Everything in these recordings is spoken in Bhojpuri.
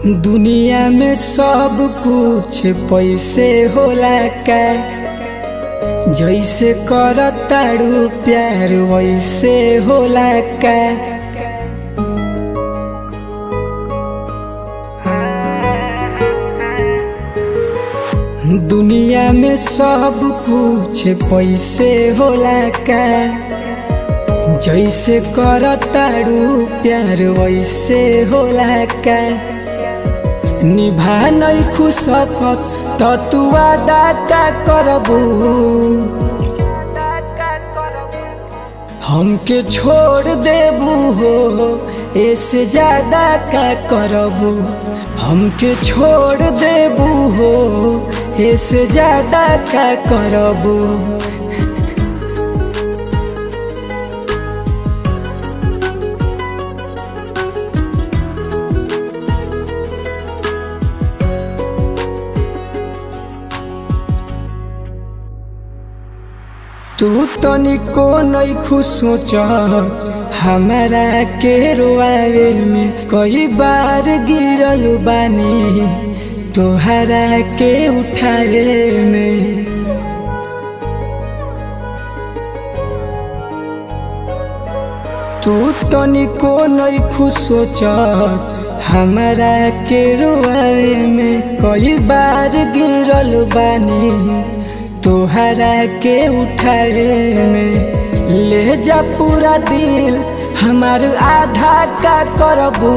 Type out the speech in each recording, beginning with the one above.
दुनिया में सब कुछ पैसे होला का, जैसे करताड़ू प्यार वैसे होला का। दुनिया में सब कुछ पैसे होला का, जैसे करताड़ू प्यार वैसे होला का। निभा नहीं खुशकत तो तू वादा का करबू, हमके छोड़ देबू हो ऐसे ज्यादा का करबू। हमके छोड़ देबू हो ऐसे ज्यादा का करबू। तू तनिको नहीं खुश सोच हमारा के रोआवे में, कई बार गिरल बानी तोहरा के उठावे में। तू तनिको नहीं खुश सोच हमारा के रोआवे में, कई बार गिरल बानी तोहरा के उठावे में। ले जा पूरा दिल हमार आधा का करबू,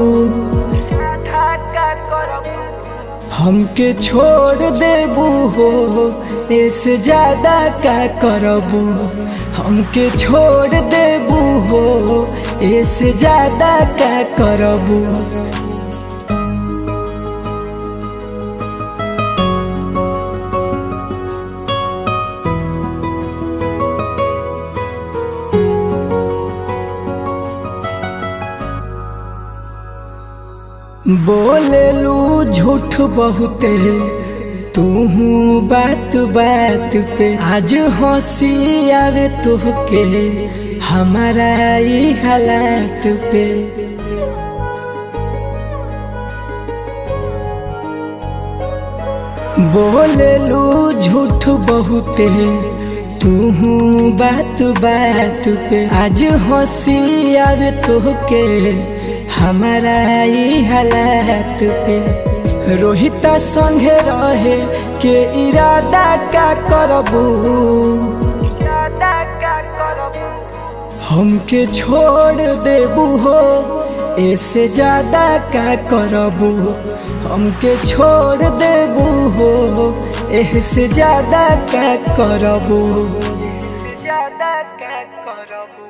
हमके छोड़ देबू हो ऐसे ज्यादा का करबू। हमके छोड़ देबू हो ऐसे ज्यादा का करबू। बोलेलू झूठ बहुते तू बात बात पे, आज हंसी आवे तोहके हमारा ई हालात पे। बोलेलू झूठ बहुते तू बात बात पे, आज हंसी आवे तोहके हमारा ई हालात पे। रोहिता संगे रहे के इरादा का करबू, हमके छोड़ देबू हो ऐसे ज्यादा का करबू। हमके छोड़ देबू हो ऐसे ज्यादा का करबू।